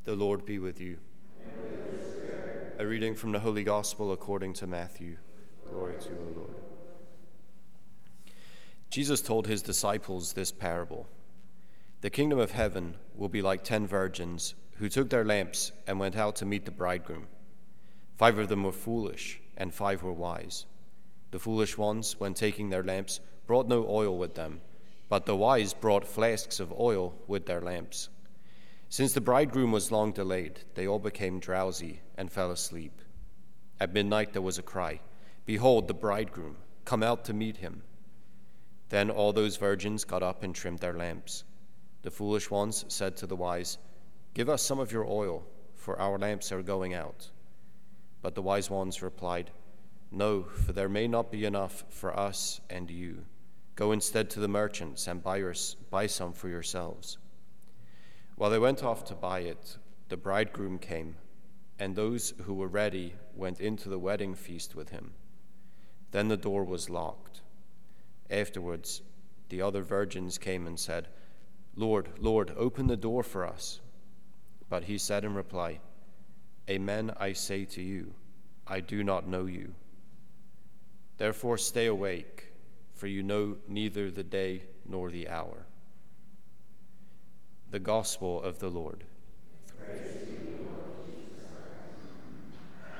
The Lord be with you. And with your spirit. A reading from the Holy Gospel according to Matthew. Glory to you, O Lord. Jesus told his disciples this parable. The kingdom of heaven will be like 10 virgins who took their lamps and went out to meet the bridegroom. 5 of them were foolish, and 5 were wise. The foolish ones, when taking their lamps, brought no oil with them, but the wise brought flasks of oil with their lamps. Since the bridegroom was long delayed, they all became drowsy and fell asleep. At midnight there was a cry, "Behold, the bridegroom, come out to meet him." Then all those virgins got up and trimmed their lamps. The foolish ones said to the wise, "Give us some of your oil, for our lamps are going out." But the wise ones replied, "No, for there may not be enough for us and you. Go instead to the merchants and buy some for yourselves." While they went off to buy it, the bridegroom came, and those who were ready went into the wedding feast with him. Then the door was locked. Afterwards, the other virgins came and said, "Lord, Lord, open the door for us." But he said in reply, "Amen, I say to you, I do not know you. Therefore stay awake, for you know neither the day nor the hour." The Gospel of the Lord. Praise to you, Lord Jesus Christ.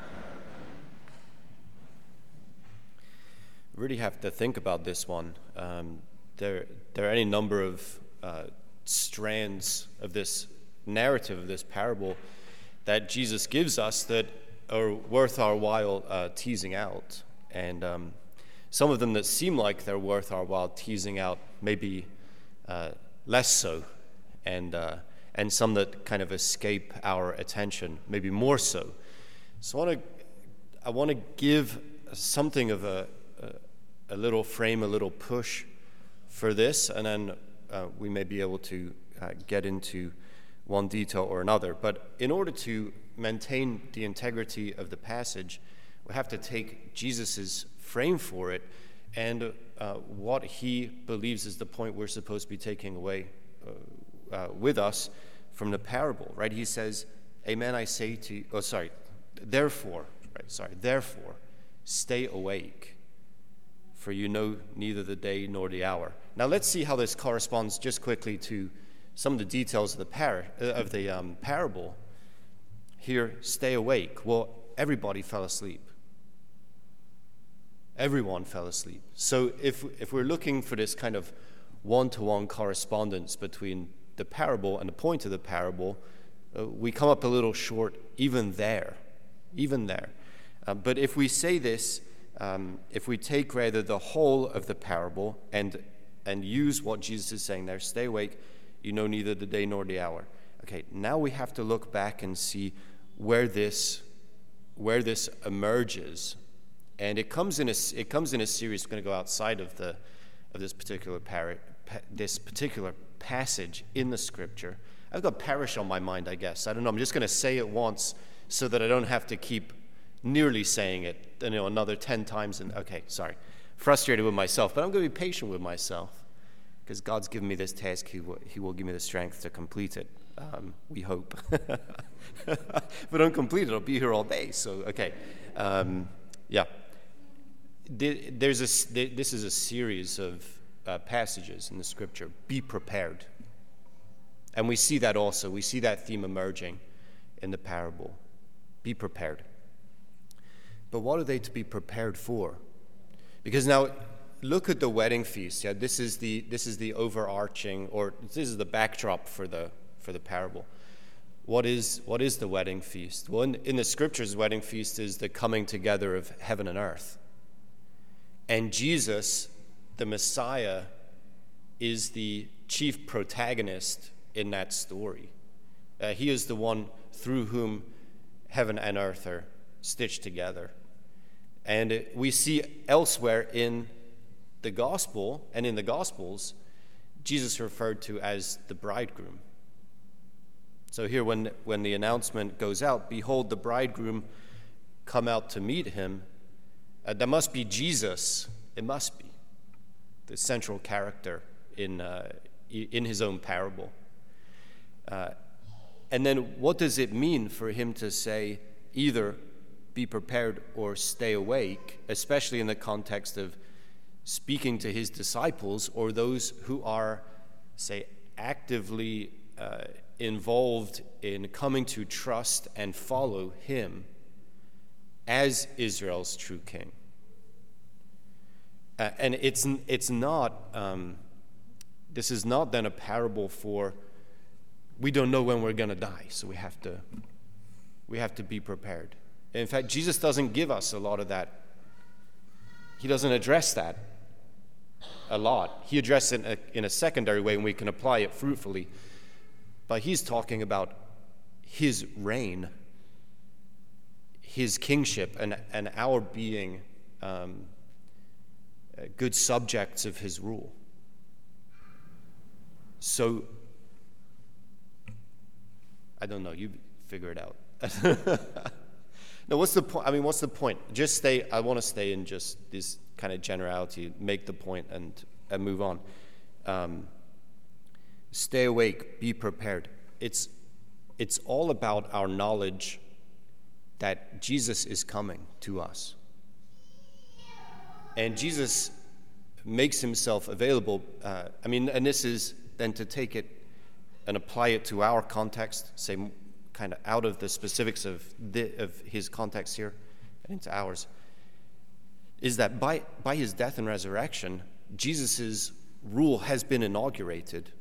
Really have to think about this one. There are any number of strands of this narrative, of this parable, that Jesus gives us that are worth our while teasing out. And some of them that seem like they're worth our while teasing out, maybe less so. And some that kind of escape our attention, maybe more so. So I want to give something of a little frame, a little push for this, and then we may be able to get into one detail or another. But in order to maintain the integrity of the passage, we have to take Jesus's frame for it and what he believes is the point we're supposed to be taking away with us from the parable, right? He says, "Amen, I say to you," therefore, stay awake, for you know neither the day nor the hour. Now let's see how this corresponds just quickly to some of the details of the parable. Here, stay awake. Well, everybody fell asleep. Everyone fell asleep. So if we're looking for this kind of one-to-one correspondence between the parable and the point of the parable, we come up a little short even there. But if we say this, if we take rather the whole of the parable and use what Jesus is saying there, stay awake, you know neither the day nor the hour. Okay, now we have to look back and see where this emerges, and it comes in a series. We're going to go outside of this particular passage in the Scripture. I've got parish on my mind, I guess. I don't know. I'm just going to say it once so that I don't have to keep nearly saying it, another 10 times. Frustrated with myself, but I'm going to be patient with myself because God's given me this task. He will give me the strength to complete it. We hope. If I don't complete it, I'll be here all day. So, okay. This is a series of passages in the Scripture. Be prepared. And we see that also. We see that theme emerging in the parable. Be prepared. But what are they to be prepared for? Because now, look at the wedding feast. Yeah, this is the overarching, or this is the backdrop for the parable. What is the wedding feast? Well, in the Scriptures, the wedding feast is the coming together of heaven and earth. And Jesus, the Messiah, is the chief protagonist in that story. He is the one through whom heaven and earth are stitched together. And we see elsewhere in the gospel and in the Gospels, Jesus referred to as the bridegroom. So here when the announcement goes out, "Behold, the bridegroom, come out to meet him," that must be Jesus. It must be the central character in his own parable. And then what does it mean for him to say either be prepared or stay awake, especially in the context of speaking to his disciples or those who are, say, actively involved in coming to trust and follow him as Israel's true king? And it's not, this is not then a parable for, we don't know when we're going to die, so we have to be prepared. In fact, Jesus doesn't give us a lot of that. He doesn't address that a lot. He addresses it in a secondary way, and we can apply it fruitfully. But he's talking about his reign, his kingship, and our being good subjects of his rule. So, I don't know, you figure it out. No, what's the point? I mean, what's the point? I want to stay in just this kind of generality, make the point and move on. Stay awake, be prepared. It's all about our knowledge that Jesus is coming to us. And Jesus makes himself available. And this is then to take it and apply it to our context, say kind of out of the specifics of his context here and into ours, is that by his death and resurrection, Jesus' rule has been inaugurated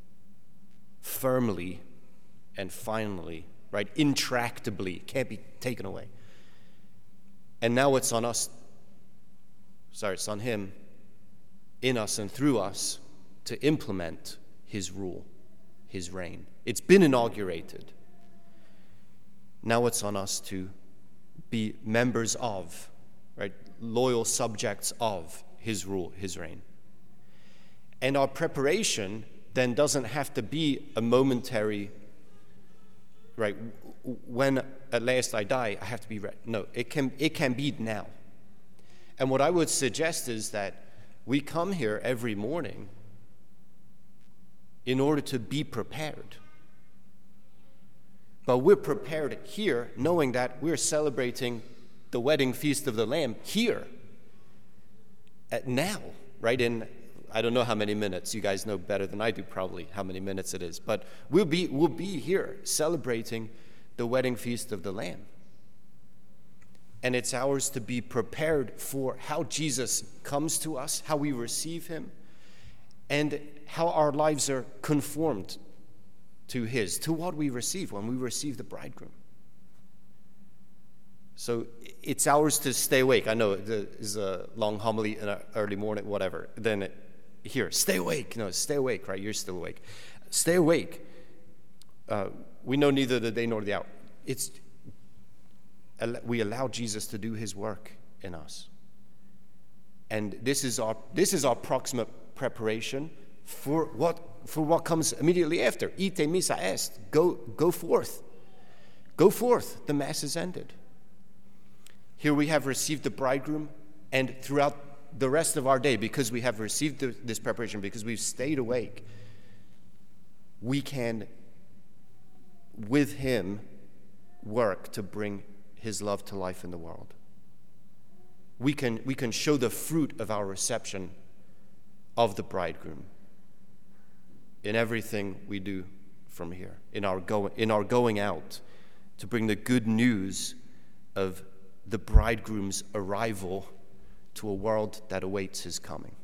firmly and finally, right? Intractably, can't be taken away. And now it's on us, it's on him, in us and through us, to implement his rule, his reign. It's been inaugurated. Now it's on us to be members of, right, loyal subjects of his rule, his reign. And our preparation then doesn't have to be a momentary, right, when at last I die, I have to be ready. No, it can be now. And what I would suggest is that we come here every morning in order to be prepared. But we're prepared here knowing that we're celebrating the wedding feast of the Lamb here, now, right? In, I don't know how many minutes. You guys know better than I do probably how many minutes it is. But we'll be here celebrating the wedding feast of the Lamb. And it's ours to be prepared for how Jesus comes to us, how we receive him, and how our lives are conformed to what we receive when we receive the bridegroom. So it's ours to stay awake. I know it is a long homily in an early morning, whatever. Then stay awake. No, stay awake, right? You're still awake. Stay awake. We know neither the day nor the hour. We allow Jesus to do his work in us. And this is our proximate preparation for what comes immediately after. Ite missa est. Go forth. Go forth. The Mass is ended. Here we have received the bridegroom, and throughout the rest of our day, because we have received this preparation, because we've stayed awake, we can, with him, work to bring his love to life in the world. We can show the fruit of our reception of the bridegroom in everything we do from here, in our going out to bring the good news of the bridegroom's arrival to a world that awaits his coming.